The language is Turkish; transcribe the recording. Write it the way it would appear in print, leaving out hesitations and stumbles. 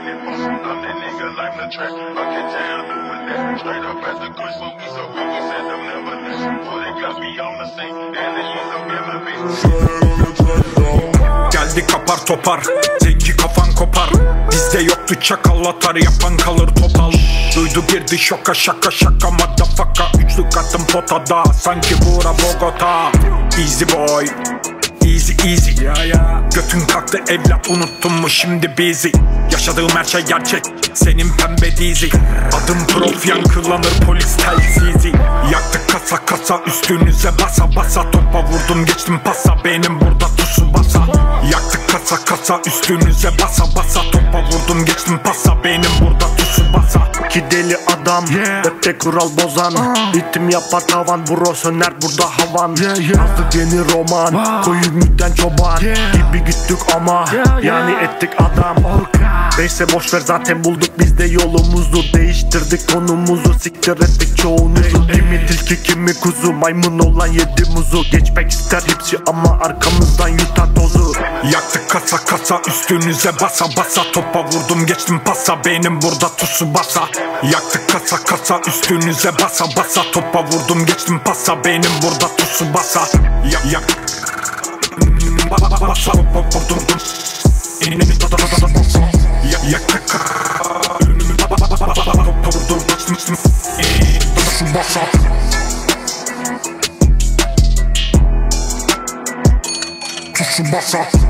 it pushing up that nigga like the track. I can tell who was that. Straight up as the kush, so we said them never listen. For they got me on the scene, and they use them Geldi kapar topar, zenci kafan kopar. Bizde yoktu çakal atar, yapan kalır topal. Duydu girdi şoka, şaka şaka madafaka. Üçlük attım potada, sanki bura Bogota. Easy boy, easy easy, götün kalktı evlat, unuttun mu şimdi bizi? Yaşadığım her şey gerçek, senin pembe dizi. Adım prof, yankılanır polis telsizi. Yaktık kasa kasa, üstünüze basa basa. Topa vurdum geçtim pasa, benim burada tusu basa. Yaktık kasa kasa, üstünüze basa basa. Topa vurdum geçtim pasa, benim burada tusu basa. İki deli adam, rapte kural bozan. Ritim yapar tavan, bro söner burada havan. Yazdık yeni roman, koyu müdden çoban. Gibi gittik ama yani ettik adam. Neyse boşver, zaten bulduk biz de yolumuzu. Değiştirdik konumuzu, siktir ettik çoğunuzu. Kimi tilki kimi kuzu, maymun olan yedi muzu. Geçmek ister hepsi ama arkamızdan yutar tozu. Yaktık kasa kasa, üstünüze basa basa. Topa vurdum geçtim pasa, benim burada tusu basa. Yaktık kasa kasa, üstünüze basa basa. Topa vurdum geçtim pasa, benim burada tusu basa. Yak basa vurdum. İnini da basa. Yak önümü topa vurdum geçtim tusu basa. Tusu basa.